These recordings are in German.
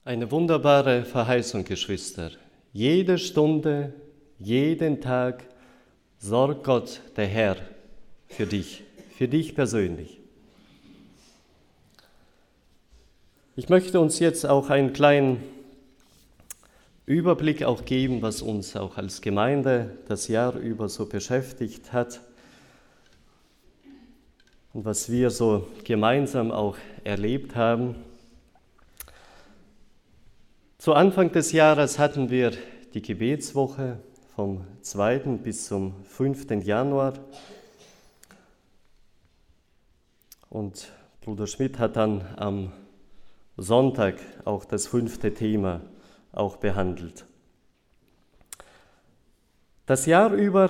Eine wunderbare Verheißung, Geschwister. Jede Stunde, jeden Tag sorgt Gott, der Herr, für dich persönlich. Ich möchte uns jetzt auch einen kleinen Überblick auch geben, was uns auch als Gemeinde das Jahr über so beschäftigt hat und was wir so gemeinsam auch erlebt haben. Zu Anfang des Jahres hatten wir die Gebetswoche vom 2. bis zum 5. Januar. Und Bruder Schmidt hat dann am Sonntag auch das 5. Thema auch behandelt. Das Jahr über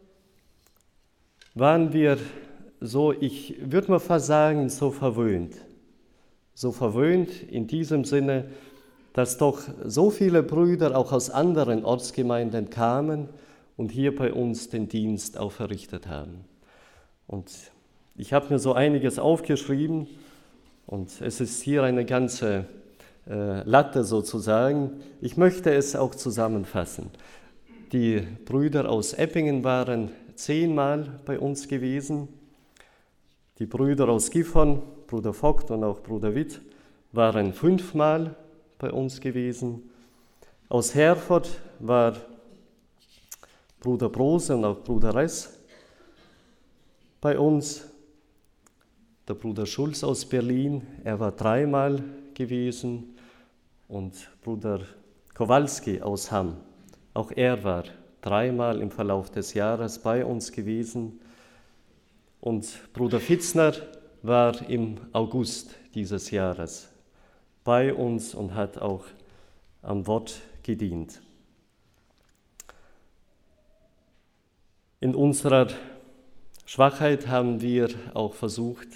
waren wir so, ich würde mal fast sagen, so verwöhnt. So verwöhnt in diesem Sinne, dass doch so viele Brüder auch aus anderen Ortsgemeinden kamen und hier bei uns den Dienst auch verrichtet haben. Und ich habe mir so einiges aufgeschrieben und es ist hier eine ganze Latte sozusagen. Ich möchte es auch zusammenfassen. Die Brüder aus Eppingen waren 10-mal bei uns gewesen. Die Brüder aus Gifhorn, Bruder Vogt und auch Bruder Witt, waren 5-mal bei uns gewesen. Aus Herford war Bruder Brose und auch Bruder Ress bei uns. Der Bruder Schulz aus Berlin, er war 3-mal gewesen. Und Bruder Kowalski aus Hamm, auch er war 3-mal im Verlauf des Jahres bei uns gewesen. Und Bruder Fitzner war im August dieses Jahres bei uns und hat auch am Wort gedient. In unserer Schwachheit haben wir auch versucht,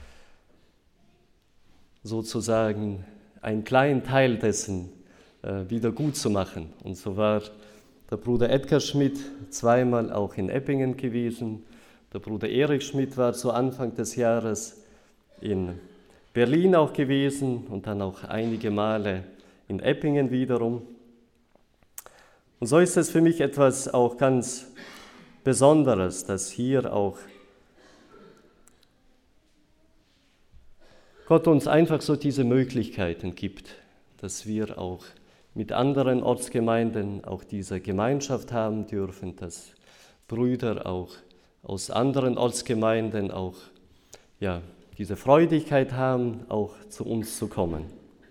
sozusagen einen kleinen Teil dessen wieder gut zu machen. Und so war der Bruder Edgar Schmidt 2-mal auch in Eppingen gewesen. Der Bruder Erich Schmidt war zu Anfang des Jahres in Berlin auch gewesen und dann auch einige Male in Eppingen wiederum. Und so ist es für mich etwas auch ganz Besonderes, dass hier auch Gott uns einfach so diese Möglichkeiten gibt, dass wir auch mit anderen Ortsgemeinden auch diese Gemeinschaft haben dürfen, dass Brüder auch aus anderen Ortsgemeinden auch diese Freudigkeit haben, auch zu uns zu kommen.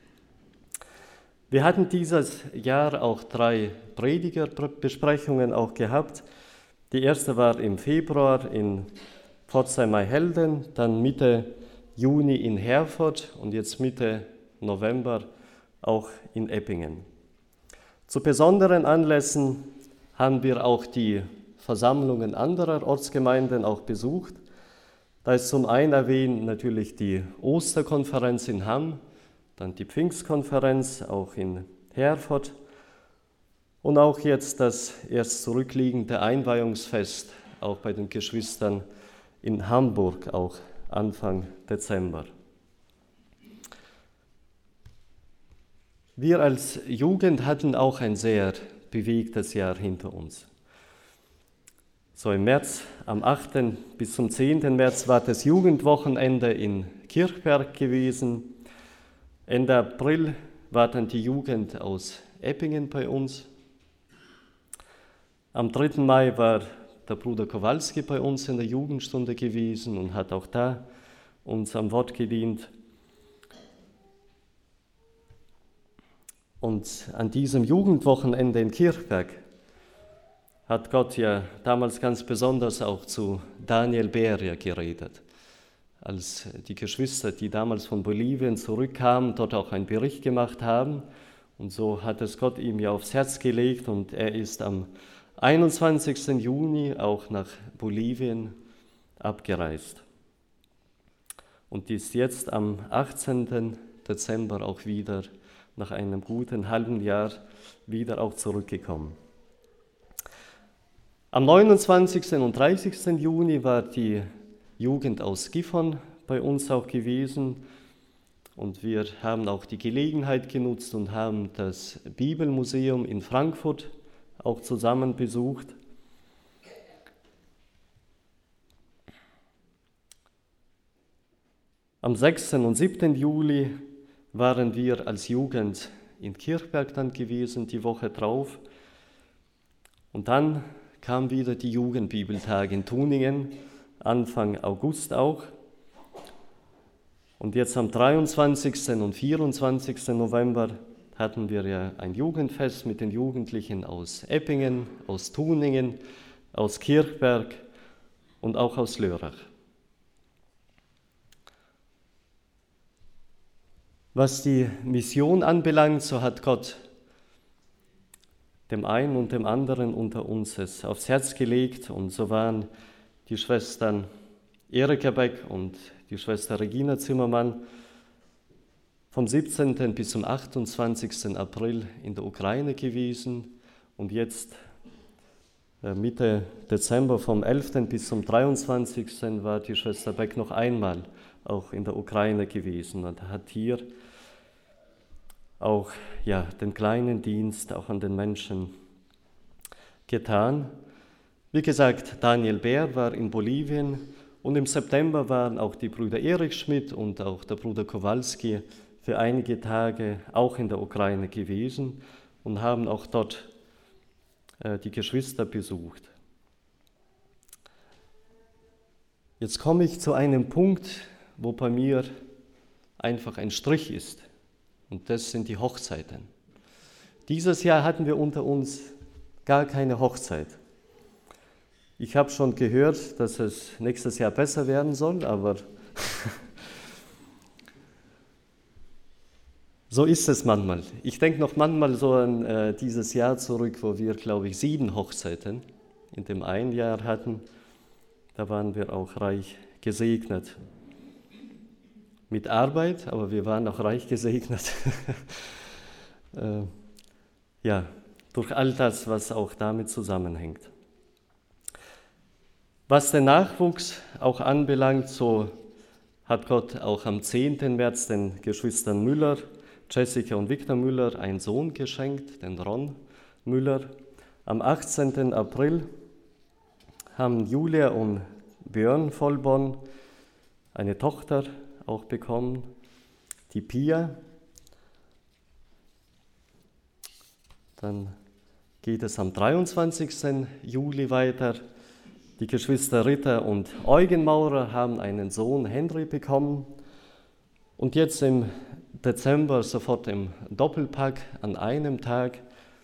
Wir hatten dieses Jahr auch 3 Predigerbesprechungen auch gehabt. Die erste war im Februar in Pforzheim-Mayhelden, dann Mitte Juni in Herford und jetzt Mitte November auch in Eppingen. Zu besonderen Anlässen haben wir auch die Versammlungen anderer Ortsgemeinden auch besucht. Da ist zum einen erwähnt natürlich die Osterkonferenz in Hamm, dann die Pfingstkonferenz auch in Herford und auch jetzt das erst zurückliegende Einweihungsfest auch bei den Geschwistern in Hamburg auch Anfang Dezember. Wir als Jugend hatten auch ein sehr bewegtes Jahr hinter uns. So im März, am 8. bis zum 10. März war das Jugendwochenende in Kirchberg gewesen. Ende April war dann die Jugend aus Eppingen bei uns. Am 3. Mai war der Bruder Kowalski bei uns in der Jugendstunde gewesen und hat auch da uns am Wort gedient. Und an diesem Jugendwochenende in Kirchberg hat Gott ja damals ganz besonders auch zu Daniel Beria geredet. Als die Geschwister, die damals von Bolivien zurückkamen, dort auch einen Bericht gemacht haben. Und so hat es Gott ihm ja aufs Herz gelegt und er ist am 21. Juni auch nach Bolivien abgereist und ist jetzt am 18. Dezember auch wieder nach einem guten halben Jahr wieder auch zurückgekommen. Am 29. und 30. Juni war die Jugend aus Gifhorn bei uns auch gewesen Und wir haben auch die Gelegenheit genutzt und haben das Bibelmuseum in Frankfurt auch zusammen besucht. Am 6. und 7. Juli waren wir als Jugend in Kirchberg dann gewesen, die Woche drauf. Und dann kam wieder die Jugendbibeltage in Tuningen, Anfang August auch. Und jetzt am 23. und 24. November hatten wir ja ein Jugendfest mit den Jugendlichen aus Eppingen, aus Tuningen, aus Kirchberg und auch aus Lörrach. Was die Mission anbelangt, so hat Gott dem einen und dem anderen unter uns es aufs Herz gelegt, und so waren die Schwestern Erika Beck und die Schwester Regina Zimmermann vom 17. bis zum 28. April in der Ukraine gewesen, und jetzt Mitte Dezember vom 11. bis zum 23. war die Schwester Beck noch einmal auch in der Ukraine gewesen und hat hier auch den kleinen Dienst auch an den Menschen getan. Wie gesagt, Daniel Bär war in Bolivien, und im September waren auch die Brüder Erich Schmidt und auch der Bruder Kowalski für einige Tage auch in der Ukraine gewesen und haben auch dort die Geschwister besucht. Jetzt komme ich zu einem Punkt, wo bei mir einfach ein Strich ist, und das sind die Hochzeiten. Dieses Jahr hatten wir unter uns gar keine Hochzeit. Ich habe schon gehört, dass es nächstes Jahr besser werden soll, aber so ist es manchmal. Ich denke noch manchmal so an dieses Jahr zurück, wo wir, glaube ich, 7 Hochzeiten in dem einen Jahr hatten. Da waren wir auch reich gesegnet. Mit Arbeit, aber wir waren auch reich gesegnet. Durch all das, was auch damit zusammenhängt. Was den Nachwuchs auch anbelangt, so hat Gott auch am 10. März den Geschwistern Müller, Jessica und Viktor Müller, einen Sohn geschenkt, den Ron Müller. Am 18. April haben Julia und Björn Vollborn eine Tochter auch bekommen, die Pia. Dann geht es am 23. Juli weiter. Die Geschwister Ritter und Eugen Maurer haben einen Sohn, Henry, bekommen. Und jetzt im Dezember, sofort im Doppelpack, an einem Tag,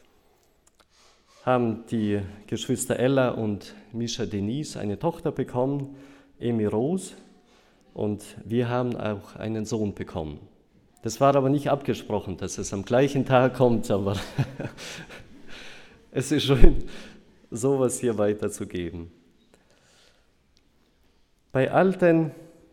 haben die Geschwister Ella und Mischa Denise eine Tochter bekommen, Emi Rose, und wir haben auch einen Sohn bekommen. Das war aber nicht abgesprochen, dass es am gleichen Tag kommt, aber es ist schön, sowas hier weiterzugeben. Bei all den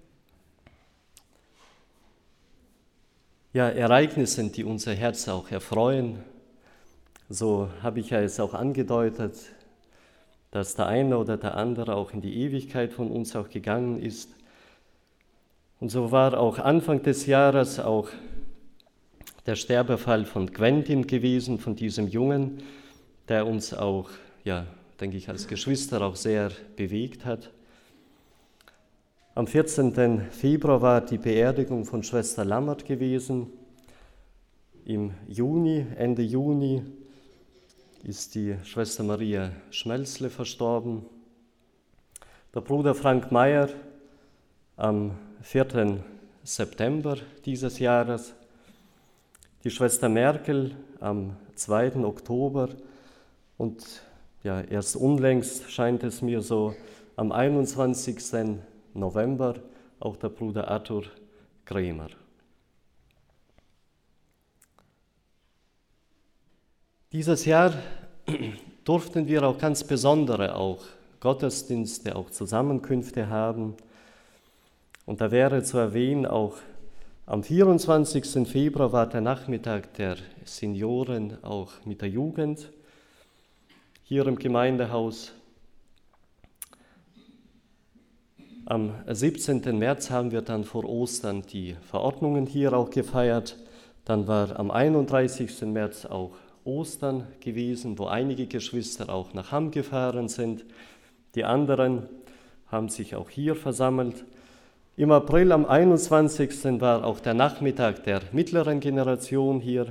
Ereignissen, die unser Herz auch erfreuen, so habe ich ja es auch angedeutet, dass der eine oder der andere auch in die Ewigkeit von uns auch gegangen ist. Und so war auch Anfang des Jahres auch der Sterbefall von Quentin gewesen, von diesem Jungen, der uns auch, denke ich, als Geschwister auch sehr bewegt hat. Am 14. Februar war die Beerdigung von Schwester Lammert gewesen. Im Juni, Ende Juni, ist die Schwester Maria Schmelzle verstorben. Der Bruder Frank Meyer am 4. September dieses Jahres. Die Schwester Merkel am 2. Oktober und erst unlängst scheint es mir so, am 21. November auch der Bruder Arthur Krämer. Dieses Jahr durften wir auch ganz besondere auch Gottesdienste, auch Zusammenkünfte haben. Und da wäre zu erwähnen, auch am 24. Februar war der Nachmittag der Senioren auch mit der Jugend hier im Gemeindehaus. Am 17. März haben wir dann vor Ostern die Verordnungen hier auch gefeiert. Dann war am 31. März auch Ostern gewesen, wo einige Geschwister auch nach Hamm gefahren sind. Die anderen haben sich auch hier versammelt. Im April am 21. war auch der Nachmittag der mittleren Generation hier.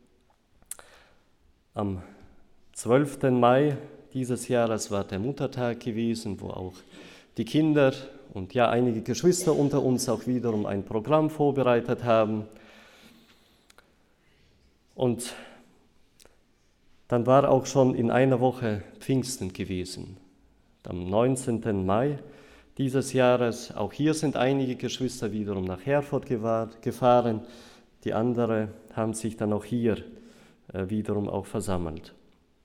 Am 12. Mai dieses Jahres war der Muttertag gewesen, wo auch die Kinder und ja einige Geschwister unter uns auch wiederum ein Programm vorbereitet haben. Und dann war auch schon in einer Woche Pfingsten gewesen, am 19. Mai dieses Jahres. Auch hier sind einige Geschwister wiederum nach Herford gefahren. Die anderen haben sich dann auch hier wiederum auch versammelt.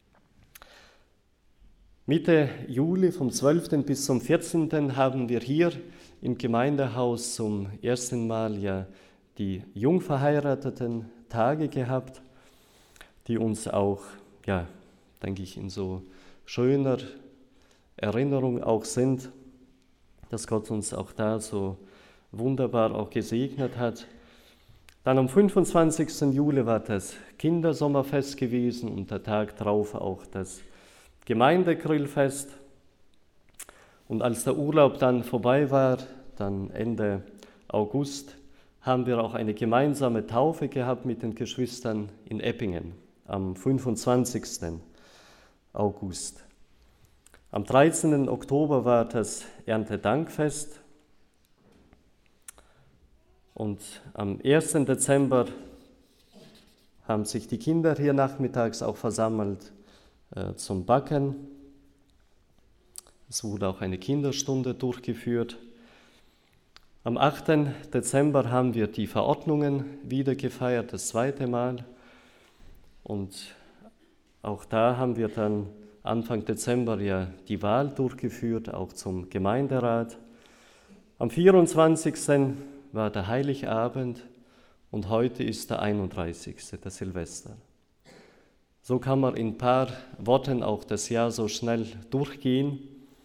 Mitte Juli vom 12. bis zum 14. haben wir hier im Gemeindehaus zum ersten Mal ja die jungverheirateten Tage gehabt, die uns auch, ja, denke ich, in so schöner Erinnerung auch sind, dass Gott uns auch da so wunderbar auch gesegnet hat. Dann am 25. Juli war das Kindersommerfest gewesen und der Tag drauf auch das Gemeindegrillfest. Und als der Urlaub dann vorbei war, dann Ende August, haben wir auch eine gemeinsame Taufe gehabt mit den Geschwistern in Eppingen am 25. August. Am 13. Oktober war das Erntedankfest und am 1. Dezember haben sich die Kinder hier nachmittags auch versammelt zum Backen. Es wurde auch eine Kinderstunde durchgeführt. Am 8. Dezember haben wir die Verordnungen wieder gefeiert, das zweite Mal. Und auch da haben wir dann Anfang Dezember ja die Wahl durchgeführt, auch zum Gemeinderat. Am 24. war der Heiligabend und heute ist der 31., der Silvester. So kann man in ein paar Worten auch das Jahr so schnell durchgehen.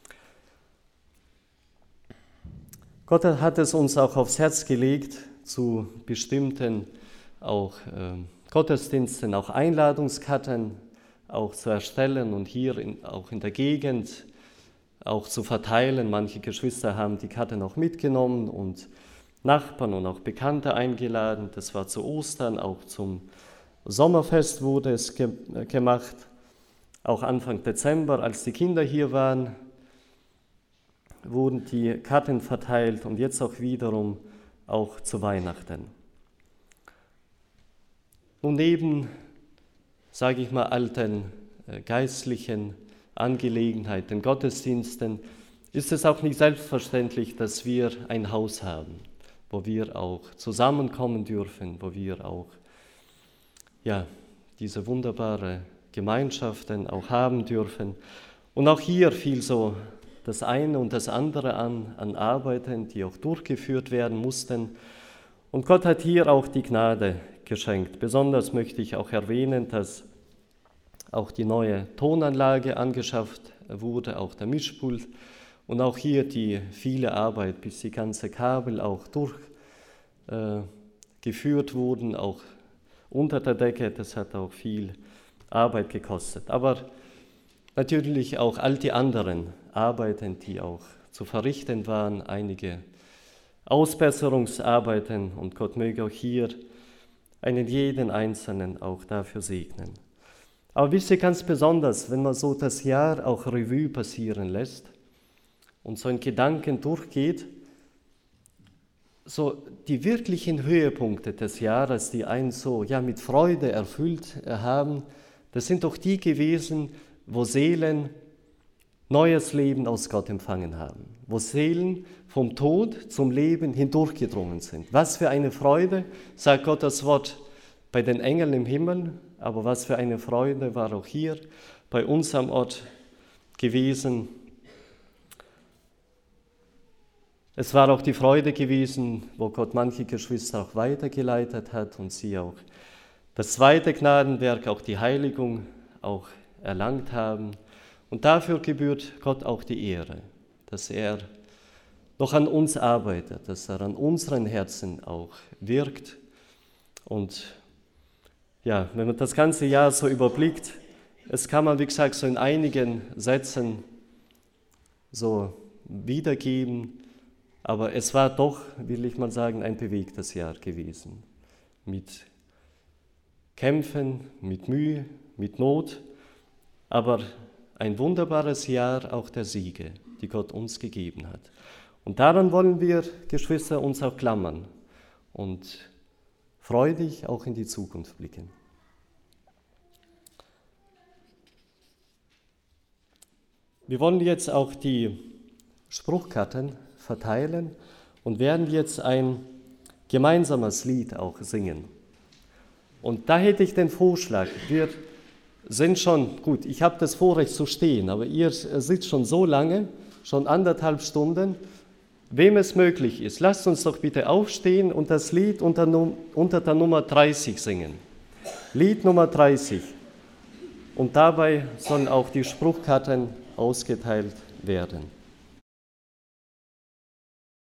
Gott hat es uns auch aufs Herz gelegt, zu bestimmten auch Gottesdiensten, auch Einladungskarten auch zu erstellen und hier auch in der Gegend auch zu verteilen. Manche Geschwister haben die Karten auch mitgenommen und Nachbarn und auch Bekannte eingeladen. Das war zu Ostern, auch zum Sommerfest wurde es gemacht. Auch Anfang Dezember, als die Kinder hier waren, wurden die Karten verteilt und jetzt auch wiederum auch zu Weihnachten. Und neben, sage ich mal, alten geistlichen Angelegenheiten, Gottesdiensten, ist es auch nicht selbstverständlich, dass wir ein Haus haben, wo wir auch zusammenkommen dürfen, wo wir auch diese wunderbare Gemeinschaften auch haben dürfen. Und auch hier fiel so das eine und das andere an Arbeiten, die auch durchgeführt werden mussten. Und Gott hat hier auch die Gnade geschenkt. Besonders möchte ich auch erwähnen, dass auch die neue Tonanlage angeschafft wurde, auch der Mischpult. Und auch hier die viele Arbeit, bis die ganze Kabel auch durchgeführt wurden, auch unter der Decke, das hat auch viel Arbeit gekostet. Aber natürlich auch all die anderen Arbeiten, die auch zu verrichten waren, einige Ausbesserungsarbeiten, und Gott möge auch hier einen jeden Einzelnen auch dafür segnen. Aber wisst ihr, ganz besonders, wenn man so das Jahr auch Revue passieren lässt und so in Gedanken durchgeht, so die wirklichen Höhepunkte des Jahres, die einen so mit Freude erfüllt haben, das sind doch die gewesen, wo Seelen neues Leben aus Gott empfangen haben, wo Seelen vom Tod zum Leben hindurchgedrungen sind. Was für eine Freude, sagt Gott das Wort, bei den Engeln im Himmel, aber was für eine Freude war auch hier bei uns am Ort gewesen. Es war auch die Freude gewesen, wo Gott manche Geschwister auch weitergeleitet hat und sie auch das zweite Gnadenwerk, auch die Heiligung, auch erlangt haben. Und dafür gebührt Gott auch die Ehre, dass er noch an uns arbeitet, dass er an unseren Herzen auch wirkt. Und ja, wenn man das ganze Jahr so überblickt, es kann man, wie gesagt, so in einigen Sätzen so wiedergeben, aber es war doch, will ich mal sagen, ein bewegtes Jahr gewesen. Mit Kämpfen, mit Mühe, mit Not, aber ein wunderbares Jahr auch der Siege, die Gott uns gegeben hat. Und daran wollen wir, Geschwister, uns auch klammern und freudig auch in die Zukunft blicken. Wir wollen jetzt auch die Spruchkarten verteilen und werden jetzt ein gemeinsames Lied auch singen. Und da hätte ich den Vorschlag, wir sind schon, gut, ich habe das Vorrecht zu stehen, aber ihr sitzt schon so lange, schon 1,5 Stunden, wem es möglich ist, lasst uns doch bitte aufstehen und das Lied unter der Nummer 30 singen. Lied Nummer 30. Und dabei sollen auch die Spruchkarten ausgeteilt werden.